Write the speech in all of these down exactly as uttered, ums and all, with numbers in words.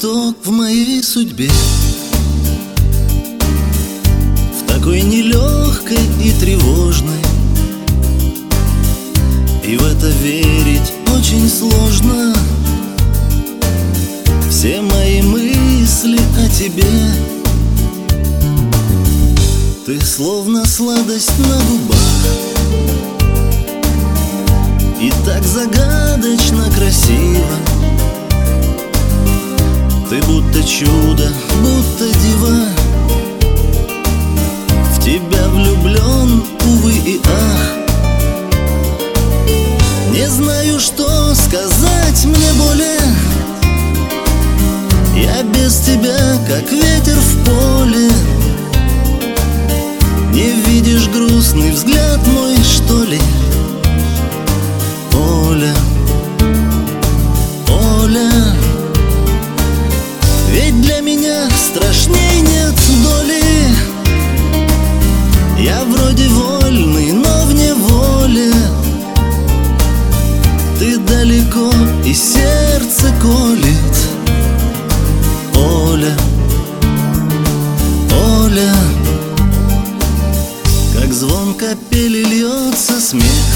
цветок в моей судьбе, в такой нелегкой и тревожной. И в это верить очень сложно. Все мои мысли о тебе, ты словно сладость на губах, и так загадочно красиво. Ты будто чудо, будто дива. В тебя влюблен, увы и ах. Не знаю, что сказать мне более. Я без тебя, как ветер в поле. Не видишь грустный взгляд мой, что ли? Оля, Оля, ведь для меня страшней нет доли. Я вроде вольный, но в неволе. Ты далеко, и сердце колет. Оля, Оля, как звон капели льется смех,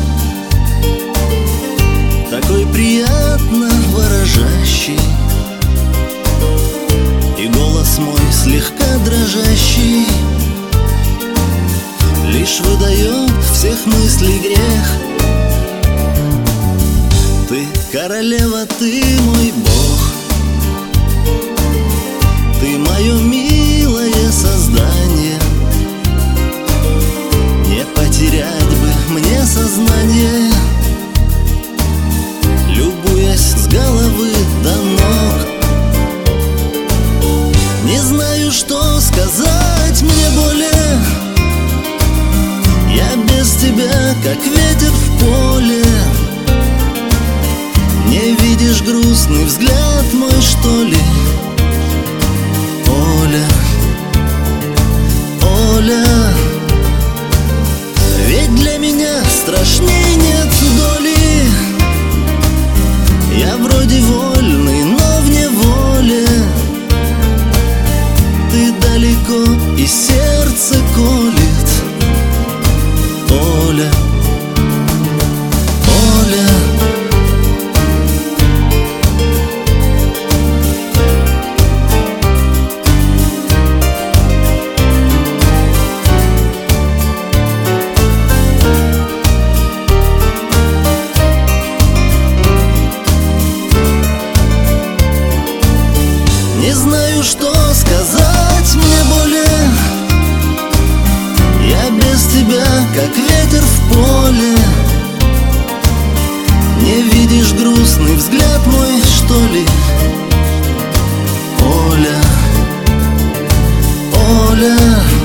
такой приятно выражающий, и голос мой слегка дрожащий лишь выдает всех мыслей грех. Ты королева, ты мой бог, ты мое милое создание. Не потерять бы мне сознание, любуясь с головы до ног. Не знаю, что сказать мне более. Я без тебя, как ветер в поле. Не видишь грустный взгляд мой, что ли? Оля, Оля, ведь для меня страшней нет доли. Я вроде вольный, но в неволе. Ты далеко, и сердце колет. Оля, Оля, не знаю, что сказать мне более. Я без тебя, как ветер в поле. Не видишь грустный взгляд мой, что ли? Оля, Оля.